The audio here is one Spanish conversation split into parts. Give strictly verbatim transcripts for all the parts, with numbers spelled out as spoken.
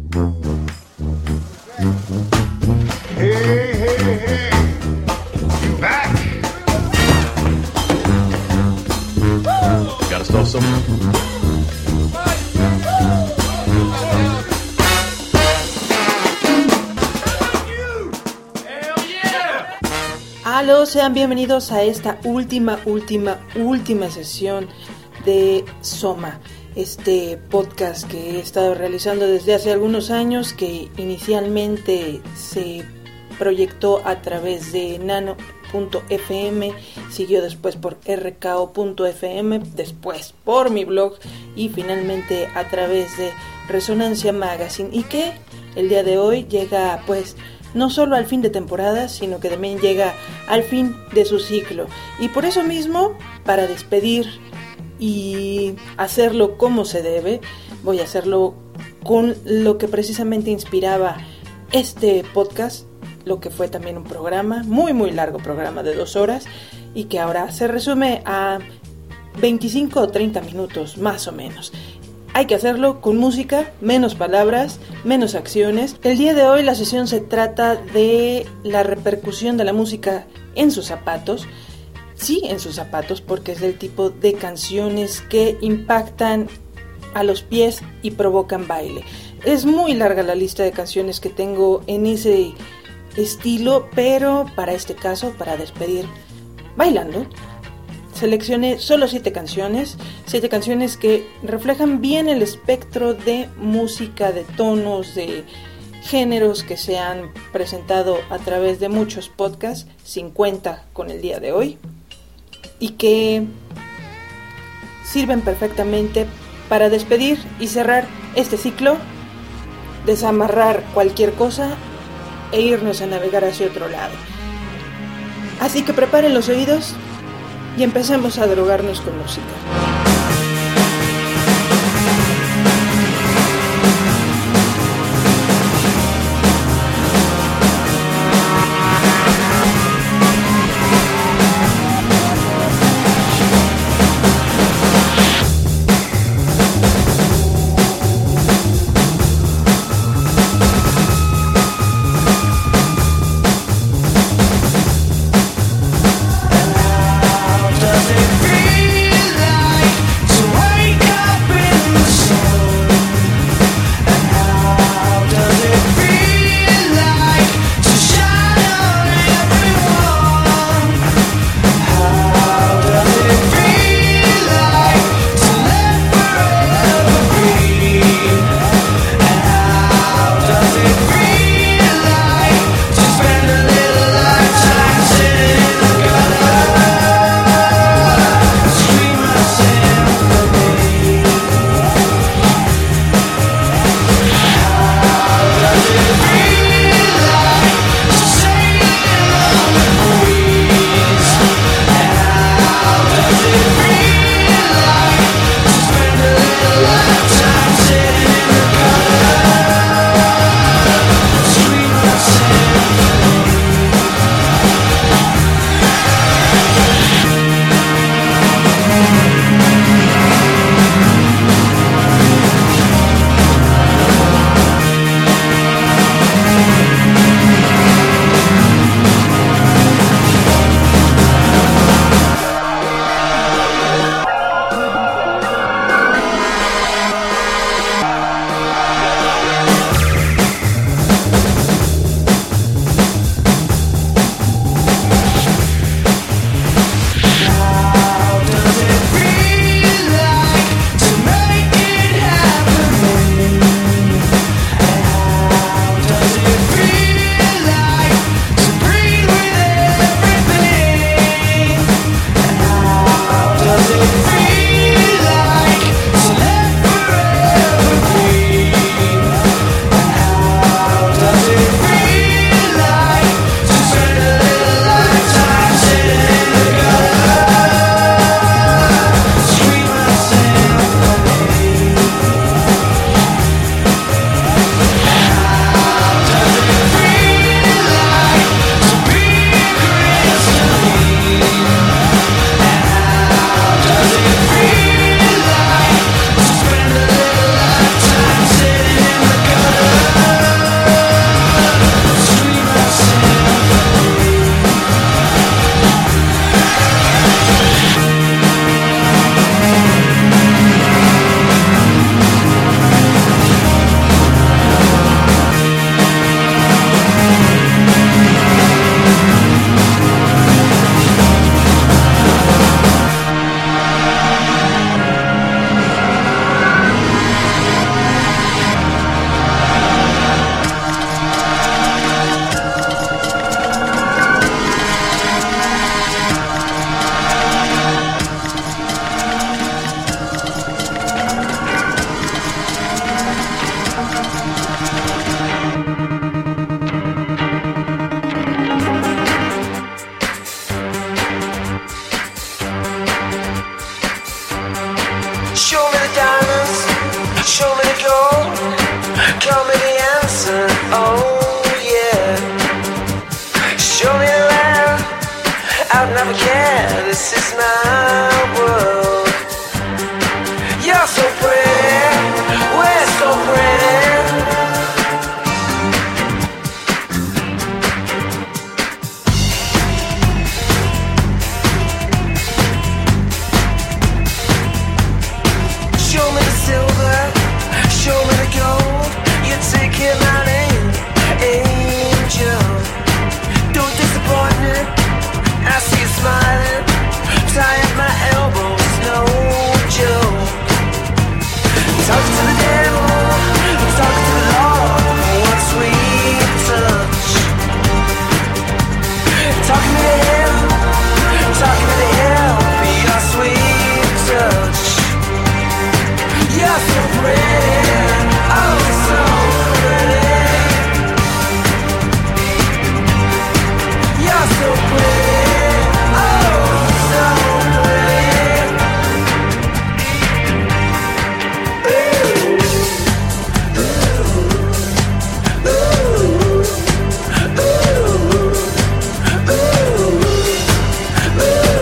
Hey, hey, hey, you back? Gotta start something. Aló, sean bienvenidos a esta última, última, última sesión de Soma, este podcast que he estado realizando desde hace algunos años, que inicialmente se proyectó a través de nano punto efe eme, siguió después por erre ka o punto efe eme, después por mi blog y finalmente a través de Resonancia Magazine, y que el día de hoy llega pues no solo al fin de temporada, sino que también llega al fin de su ciclo. Y por eso mismo, para despedir y hacerlo como se debe, voy a hacerlo con lo que precisamente inspiraba este podcast, lo que fue también un programa, muy muy largo programa de dos horas, y que ahora se resume a veinticinco o treinta minutos más o menos. Hay que hacerlo con música, menos palabras, menos acciones. El día de hoy la sesión se trata de la repercusión de la música en sus zapatos. Sí, en sus zapatos, porque es del tipo de canciones que impactan a los pies y provocan baile. Es muy larga la lista de canciones que tengo en ese estilo, pero para este caso, para despedir bailando, seleccioné solo siete canciones, siete canciones que reflejan bien el espectro de música, de tonos, de géneros que se han presentado a través de muchos podcasts, cincuenta con el día de hoy, y que sirven perfectamente para despedir y cerrar este ciclo, desamarrar cualquier cosa e irnos a navegar hacia otro lado. Así que preparen los oídos y empecemos a drogarnos con música. Does it feel like Show me the answer, oh yeah. Show me the land, I'll never care. This is my world. You're so pretty, we're so pretty. Show me the silver, show me the gold. You're taking my name, angel. Don't disappoint me, I see you smiling. Tie up my elbows, no joke. Talk to the devil, talk to the Lord. One sweet touch. Talk me to him, talk me to him. Be your sweet touch. You're so pretty, oh so pretty. You're so pretty, oh so pretty. Ooh, ooh, ooh, ooh, ooh,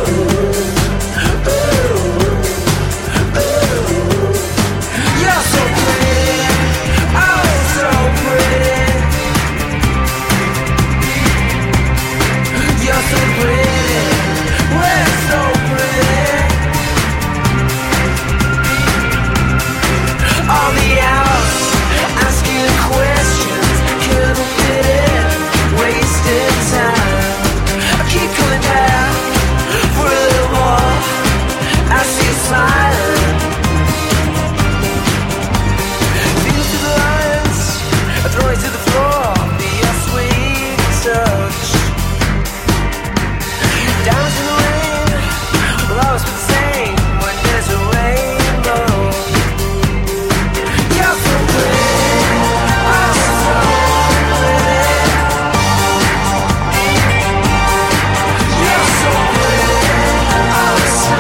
ooh. You're so pretty, oh so pretty. You're so pretty, we're so pretty. All the hours asking questions, couldn't fit in, wasted time. I keep coming back for a little more. I see you smiling. Fingers to the lines, I throw it to the floor. Be your sweet touch. Diamonds in the rain will always be the same when there's a rainbow. You're so pretty, oh so pretty. You're so pretty, oh so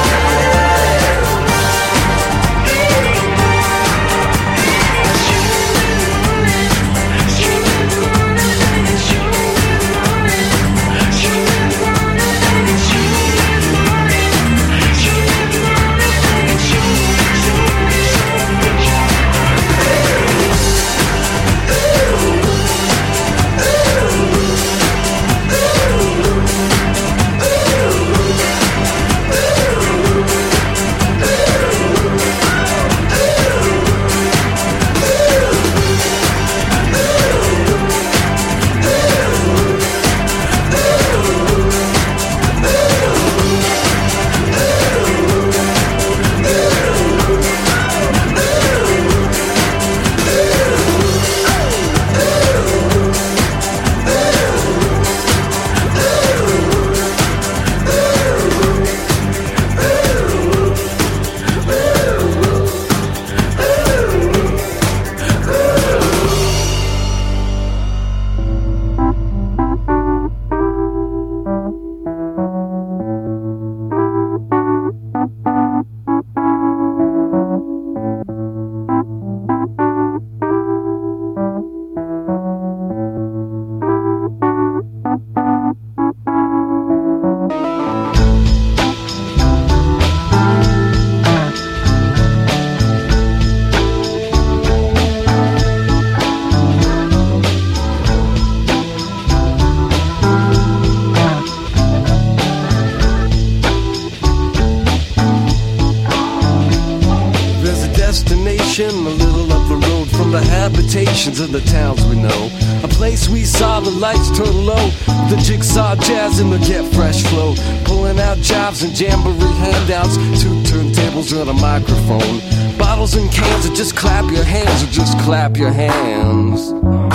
destination a little up the road from the habitations of the towns we know. A place we saw the lights turn low, the jigsaw jazz and the get fresh flow, pulling out jobs and jamboree handouts, two turntables and a microphone, bottles and cans, or just clap your hands, or just clap your hands.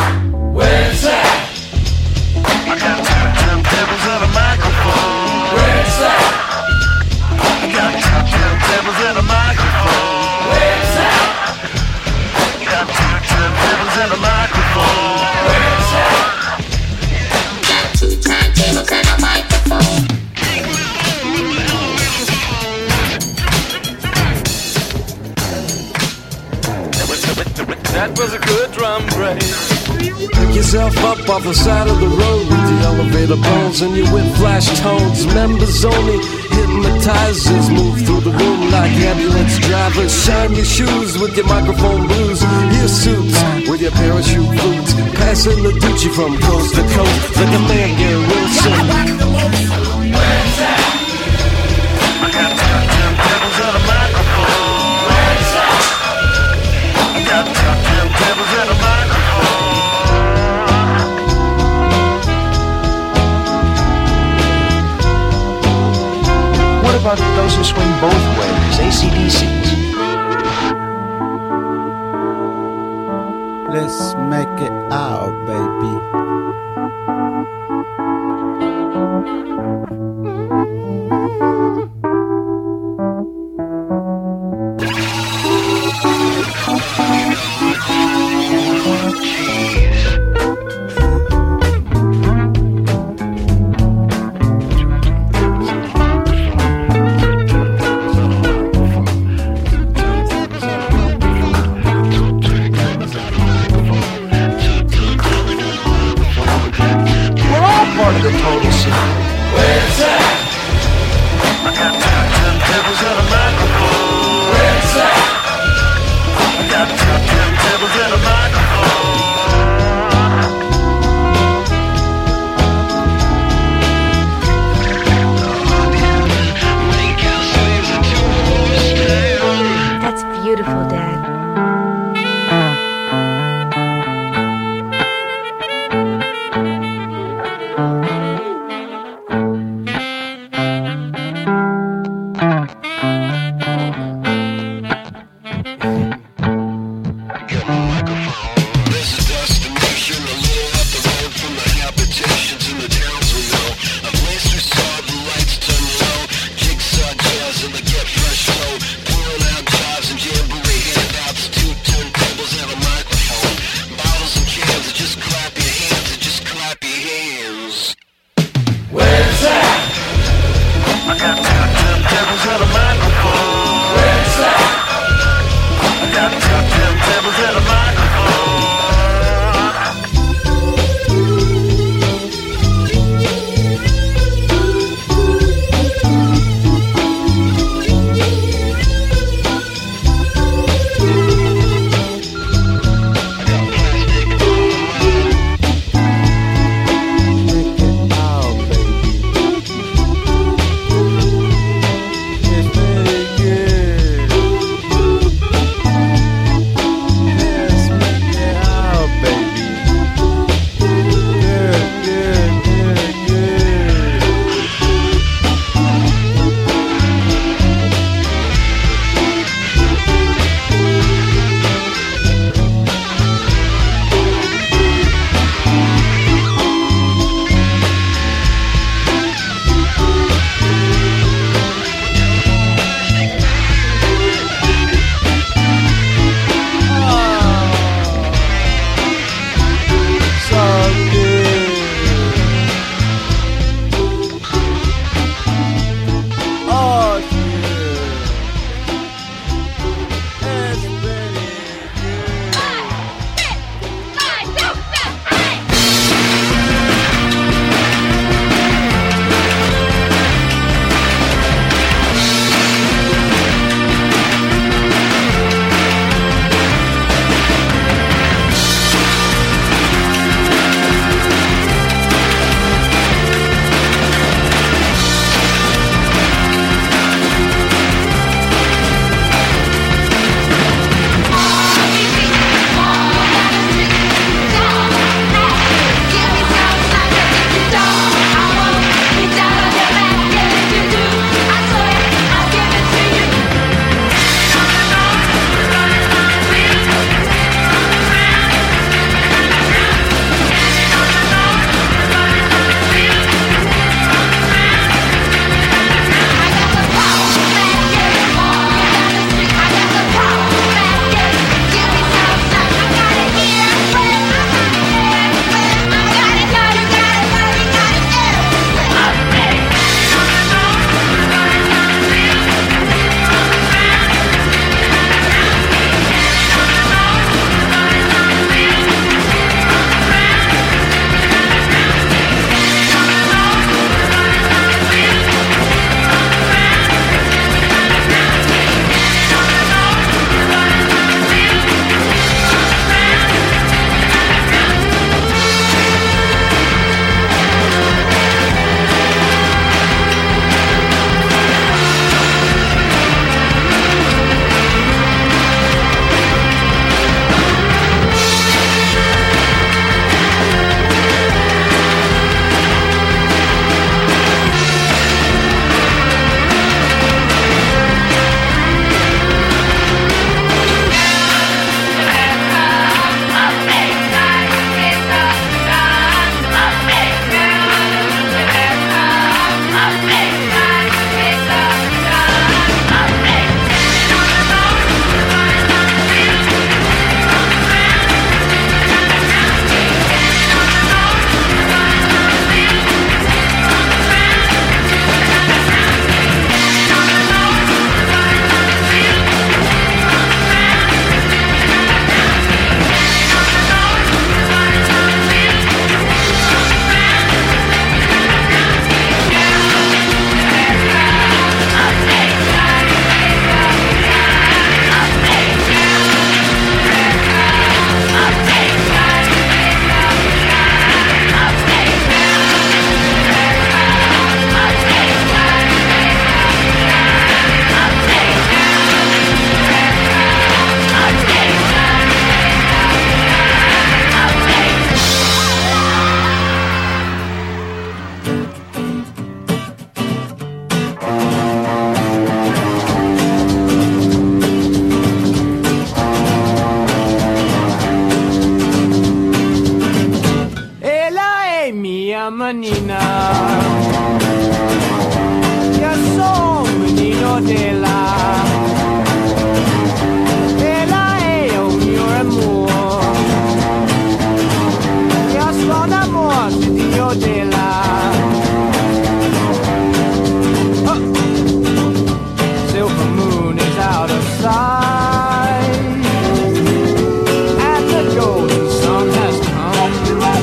Where's that? I got two turntables and a microphone. Where's that? I got two turntables and a microphone. Where's that? I got two turntables and a microphone. Where's that? Two turntables and a microphone. With, with, with, with. That was a good drum break. Pick yourself up off the side of the road with the elevator bones and your with flash tones. Members only, hypnotizers move through the room like ambulance drivers. Shine your shoes with your microphone blues. Your suits with your parachute boots. Passing the Gucci from coast to coast like a man, Gary Wilson. Where's that? I got top ten devils at a microphone. Where's that? I got top ten devils at a microphone. What about those who swing both ways, A C D Cs? Let's make it out, baby. Part of the total scene. Where's that? I got top ten devils at a microphone. Where's that? I got top ten devils at a microphone. That's beautiful, Dad. Where's that? I got top ten devils at a microphone. Where's that? I got top ten devils at a menina. Yo soy menino de la, de la è un mio amor. Yo sono amor Dio de la. Oh. Silver moon is out of sight, and the golden sun has come.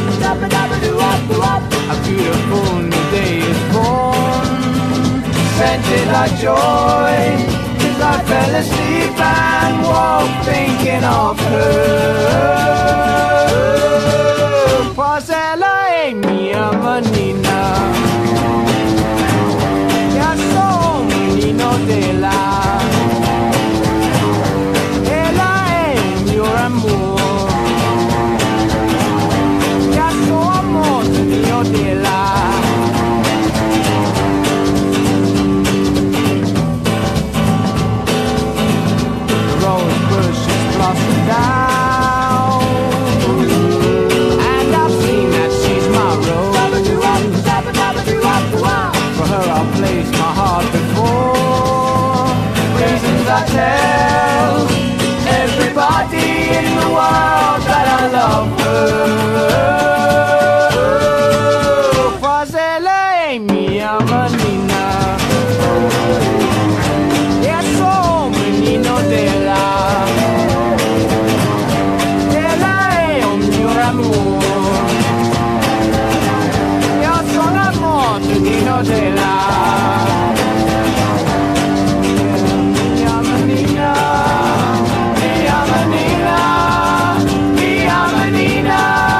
A beautiful new day is born, scented like joy, as I fell asleep and woke thinking of her. Pues ella è mia menina, ya soy menino de la, ella è mio amor, ya soy amor mio de la. Blossom down, and I've seen that she's my rose. For her I'll place my heart before. Reasons I tell everybody in the world that I love her. Pues ella è mia menina, io sono menino della. Menino de la, mia menina, mia menina, mia menina.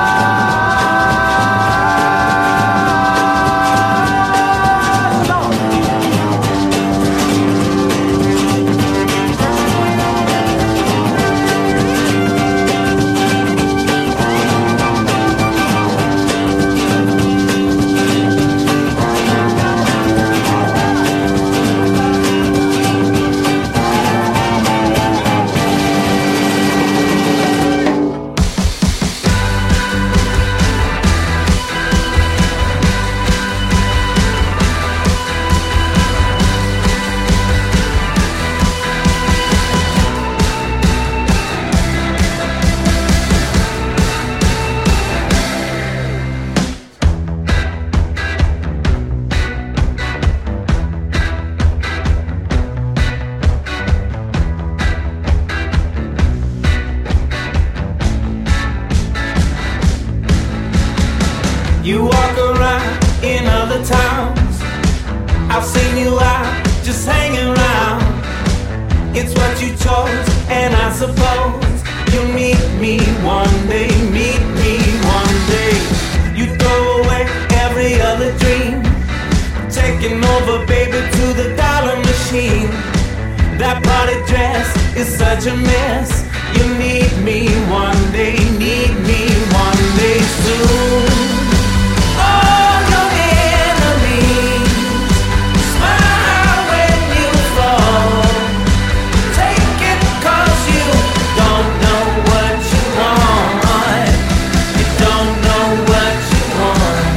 You walk around in other towns, I've seen you out just hanging around. It's what you chose, and I suppose you'll meet me one day, meet me one day. You throw away every other dream, taking over, baby, to the dollar machine. That party dress is such a mess. You need me one day, need me one day soon. All your enemies smile when you fall. Take it 'cause you don't know what you want. You don't know what you want.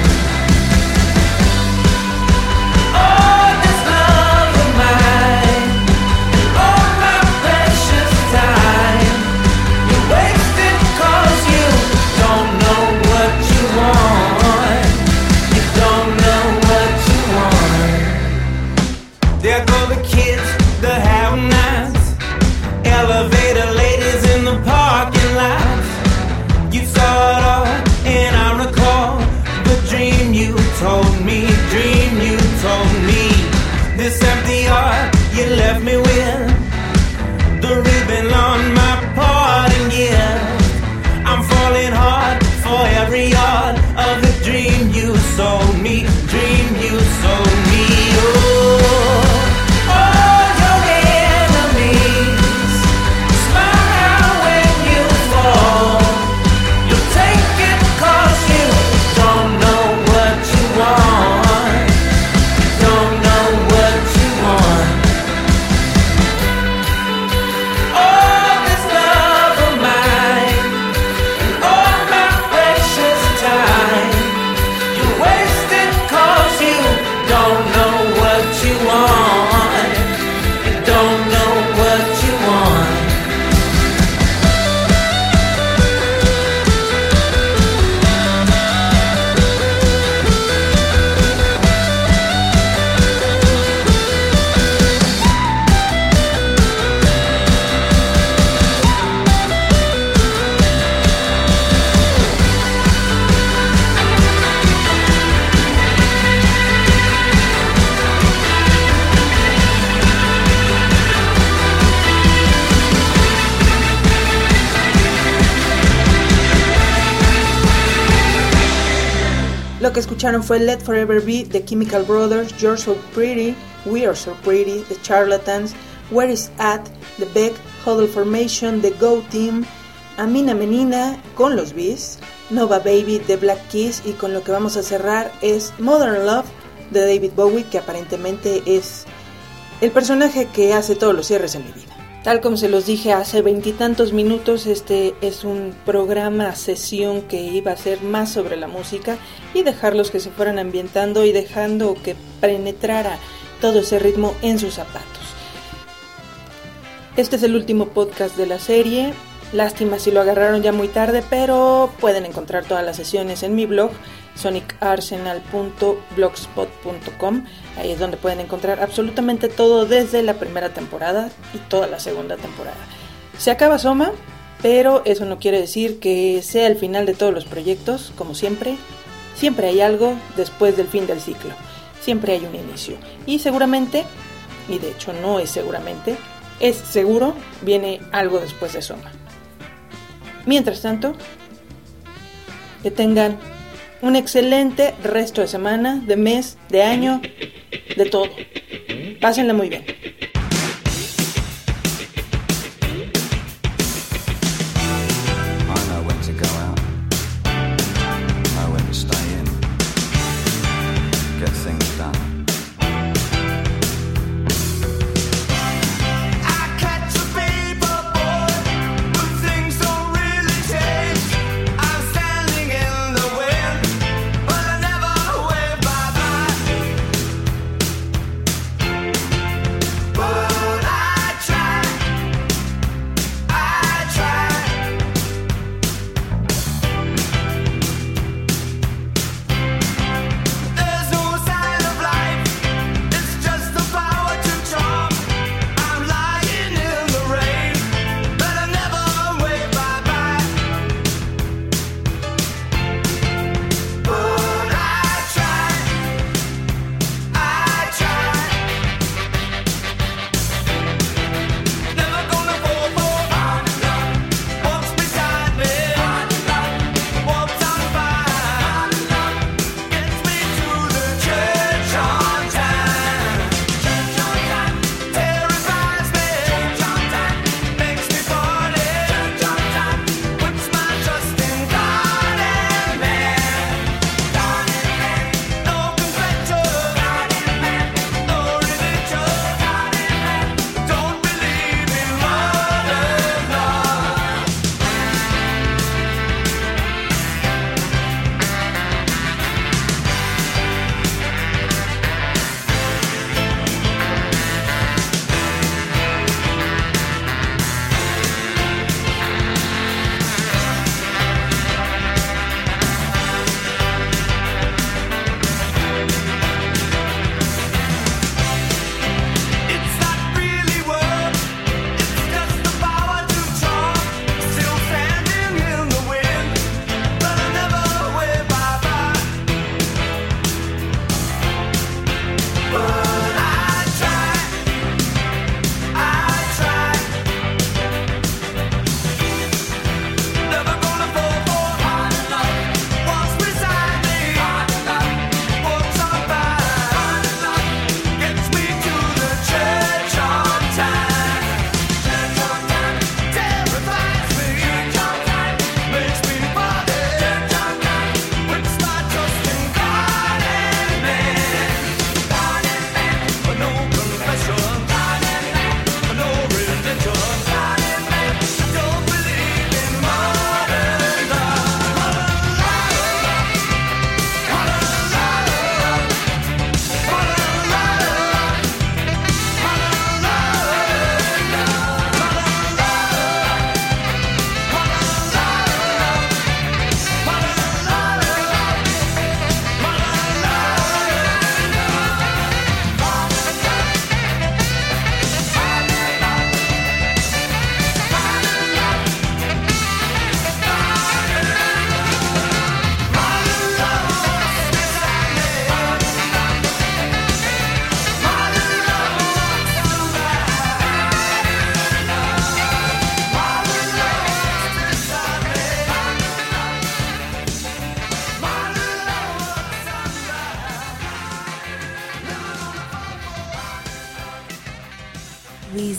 Oh, this love of mine, oh my precious time. You waste it 'cause you don't know what you want. You don't know what you want. There go the kids, the have-nots, elevator ladies in the parking lots. You saw it all, and I recall the dream you told me, dream you told me. This empty heart you left me with, the ribbon on my parting gift. I'm falling hard for every yard of the dream you sold me, dream you sold me. Oh, all your enemies smile when you fall. You take it 'cause you don't know what you want. You don't know what you want. Lo que escucharon fue Let Forever Be, The Chemical Brothers, You're So Pretty, We Are So Pretty, The Charlatans, Where Is At, The Beck, Huddle Formation, The Go Team, Amina Menina con los Bees, Nova Baby, The Black Keys, y con lo que vamos a cerrar es Modern Love de David Bowie, que aparentemente es el personaje que hace todos los cierres en mi vida. Tal como se los dije hace veintitantos minutos, este es un programa, sesión que iba a ser más sobre la música y dejarlos que se fueran ambientando y dejando que penetrara todo ese ritmo en sus zapatos. Este es el último podcast de la serie. Lástima si lo agarraron ya muy tarde, pero pueden encontrar todas las sesiones en mi blog sonic arsenal punto blogspot punto com. Ahí es donde pueden encontrar absolutamente todo desde la primera temporada y toda la segunda temporada. Se acaba Soma, pero eso no quiere decir que sea el final de todos los proyectos. Como siempre, siempre hay algo después del fin del ciclo. Siempre hay un inicio. Y seguramente, y de hecho no es seguramente, es seguro, viene algo después de Soma. Mientras tanto, que tengan un excelente resto de semana, de mes, de año, de todo. Pásenla muy bien.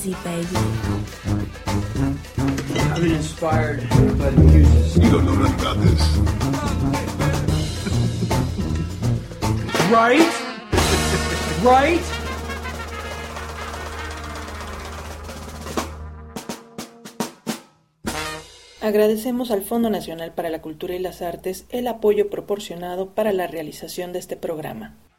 easy, baby. I've been inspired by the muses. You don't know nothing about this. Right? Right? Agradecemos al Fondo Nacional para la Cultura y las Artes el apoyo proporcionado para la realización de este programa.